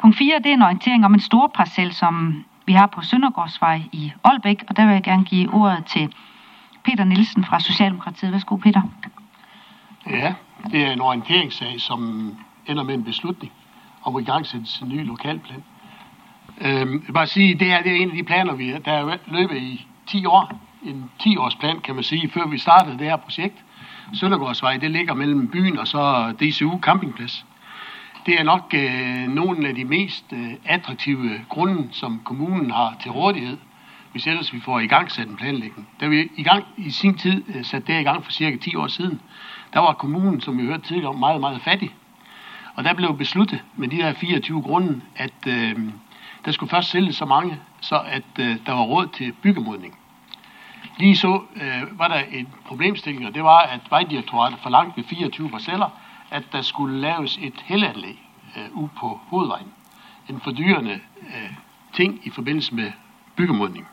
Punkt 4, det er en orientering om en stor parcel, som vi har på Søndergårdsvej i Ålbæk, og der vil jeg gerne give ordet til Peter Nielsen fra Socialdemokratiet. Værsgo, Peter. Ja, det er en orienteringssag, som ender med en beslutning om at igangsætte en ny lokalplan. Jeg vil bare sige, det er en af de planer, der er løbet i 10 år. En 10-årsplan, kan man sige, før vi startede det her projekt. Søndergårdsvej, det ligger mellem byen og så DCU campingplads. Det er nok nogle af de mest attraktive grunde, som kommunen har til rådighed, hvis ellers vi får i gang sat en planlægning. Da vi i sin tid satte det i gang for cirka 10 år siden, der var kommunen, som vi hørte tidligere om, meget, meget fattig. Og der blev besluttet med de her 24 grunde, at der skulle først sælges så mange, så at der var råd til byggemodning. Lige så var der en problemstilling, og det var, at Vejdirektoratet forlangte ved 24 parceller, at der skulle laves et hældeanlæg ude på hovedvejen. En fordyrende ting i forbindelse med byggemodning.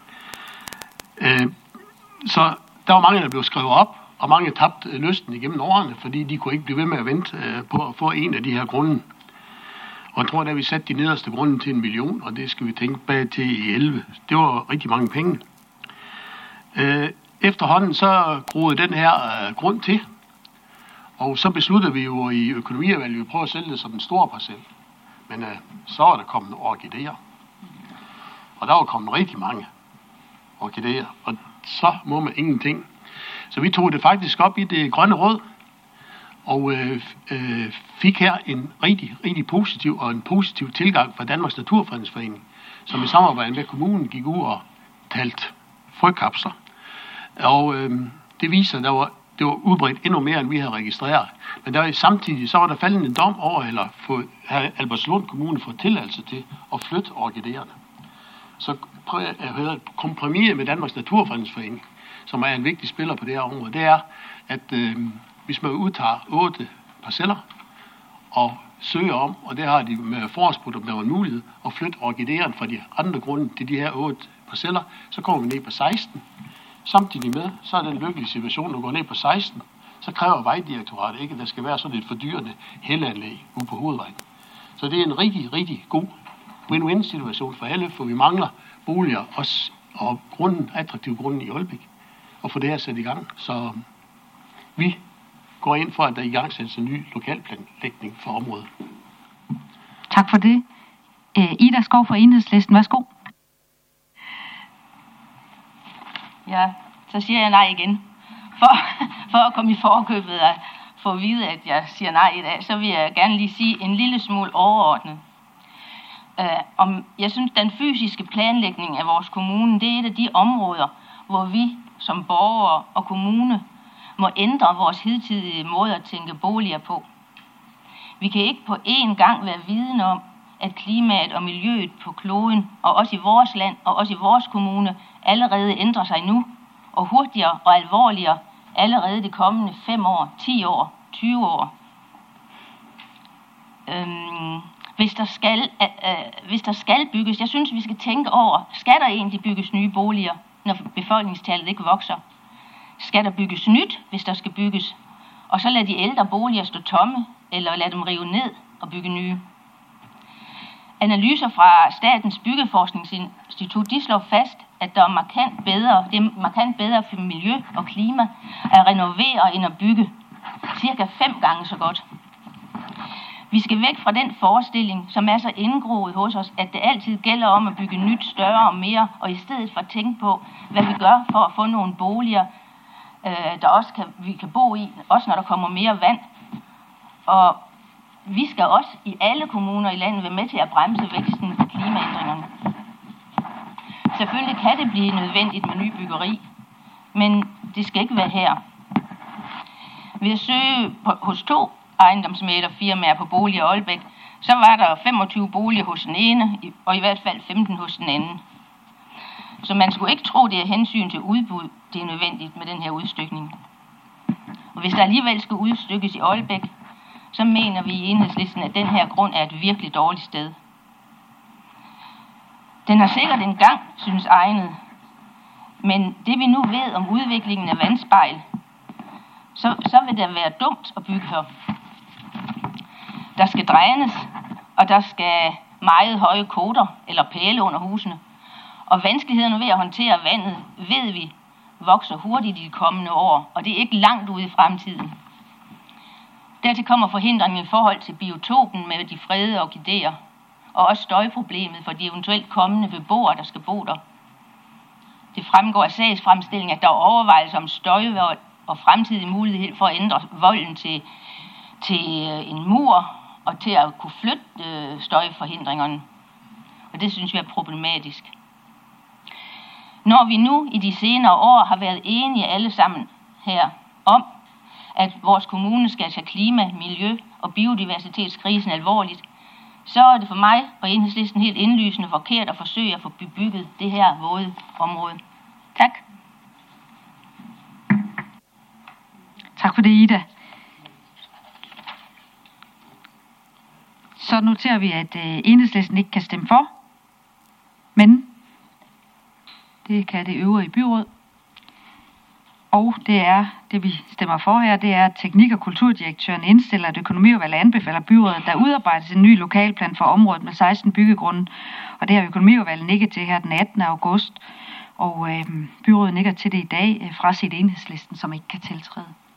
Så der var mange, der blev skrevet op, og mange tabte lysten igennem årene, fordi de kunne ikke blive ved med at vente på at få en af de her grunde. Og jeg tror, da vi satte de nederste grunde til 1 million, og det skal vi tænke bag til i 11. Det var rigtig mange penge. Efterhånden så groede den her grund til, og så besluttede vi jo i økonomiudvalget at prøve at sælge det som en stor parcel. Men så var der kommet orkideer. Og der var kommet rigtig mange orkideer, og så må man ingenting. Så vi tog det faktisk op i det grønne råd, og fik her en rigtig positiv og en positiv tilgang fra Danmarks Naturfredningsforening, som i samarbejde med kommunen gik ud og talte frøkapsler. Og det viser, at det var udbredt endnu mere, end vi havde registreret. Men der var samtidig, så var der faldet en dom over, eller havde Albertslund Kommune fået tilladelse til at flytte orkideerne. Så kompromiset med Danmarks Naturfredningsforening, som er en vigtig spiller på det her område, det er, at hvis man udtager 8 parceller og søger om, og det har de med forårsbrudt, om der var en mulighed, at flytte orkideerne fra de andre grunde til de her 8 parceller, så kommer vi ned på 16. Samtidig med, så er den lykkelige situation, at går ned på 16, så kræver Vejdirektoratet ikke, at der skal være sådan et fordyrende hældeanlæg ude på hovedvejen. Så det er en rigtig god win-win situation for alle, for vi mangler boliger også, og attraktive grunden i Ålbæk, og få det her sat i gang. Så vi går ind for, at der i gang sættes en ny lokalplanlægning for området. Tak for det. Ida Skov fra Enhedslisten, værsgo. Ja, så siger jeg nej igen. For at komme i forkøbet og få at vide, at jeg siger nej i dag, så vil jeg gerne lige sige en lille smule overordnet. Jeg synes, den fysiske planlægning af vores kommune, det er et af de områder, hvor vi som borgere og kommune må ændre vores hidtidige måde at tænke boliger på. Vi kan ikke på én gang være vidne om, at klimaet og miljøet på kloden, og også i vores land og også i vores kommune, allerede ændrer sig nu, og hurtigere og alvorligere allerede de kommende 5 år, 10 år, 20 år. Hvis der skal bygges, jeg synes, vi skal tænke over, skal der egentlig bygges nye boliger, når befolkningstallet ikke vokser? Skal der bygges nyt, hvis der skal bygges? Og så lad de ældre boliger stå tomme, eller lad dem rive ned og bygge nye. Analyser fra Statens Byggeforskningsinstitut, de slår fast, at det er markant bedre for miljø og klima at renovere end at bygge. Cirka 5 gange så godt. Vi skal væk fra den forestilling, som er så indgroet hos os, at det altid gælder om at bygge nyt, større og mere, og i stedet for at tænke på, hvad vi gør for at få nogle boliger, der også vi kan bo i, også når der kommer mere vand. Og vi skal også i alle kommuner i landet være med til at bremse væksten på klimaændringerne. Selvfølgelig kan det blive nødvendigt med ny byggeri, men det skal ikke være her. Ved at søge hos 2 ejendomsmæglerfirmaer på Bolig og Ålbæk, så var der 25 boliger hos den ene, og i hvert fald 15 hos den anden. Så man skulle ikke tro, det er hensyn til udbud, det er nødvendigt med den her udstykning. Og hvis der alligevel skal udstykkes i Ålbæk, så mener vi i Enhedslisten, at den her grund er et virkelig dårligt sted. Den har sikkert engang synes egnet, men det vi nu ved om udviklingen af vandspejl, så vil det være dumt at bygge her. Der skal drænes, og der skal meget høje koter eller pæle under husene. Og vanskelighederne ved at håndtere vandet, ved vi, vokser hurtigt i de kommende år, og det er ikke langt ude i fremtiden. Dertil kommer forhindringen i forhold til biotopen med de fredede orkideer, og også støjproblemet for de eventuelt kommende beboere, der skal bo der. Det fremgår af sagsfremstillingen, at der er overvejelser om støjvold og fremtidig mulighed for at ændre volden til en mur og til at kunne flytte støjforhindringerne. Og det synes vi er problematisk. Når vi nu i de senere år har været enige alle sammen her om, at vores kommune skal tage klima, miljø og biodiversitetskrisen alvorligt, så er det for mig og Enhedslisten helt indlysende forkert at forsøge at få bebygget det her våde område. Tak. Tak for det, Ida. Så noterer vi, at Enhedslisten ikke kan stemme for, men det kan det øvrige byråd. Og det vi stemmer for her, det er, at teknik- og kulturdirektøren indstiller, at økonomiudvalget anbefaler byrådet, der udarbejdes en ny lokalplan for området med 16 byggegrunde. Og det har økonomiudvalget nikket til her den 18. august. Og byrådet nikker til det i dag fra sit Enhedslisten, som ikke kan tiltræde.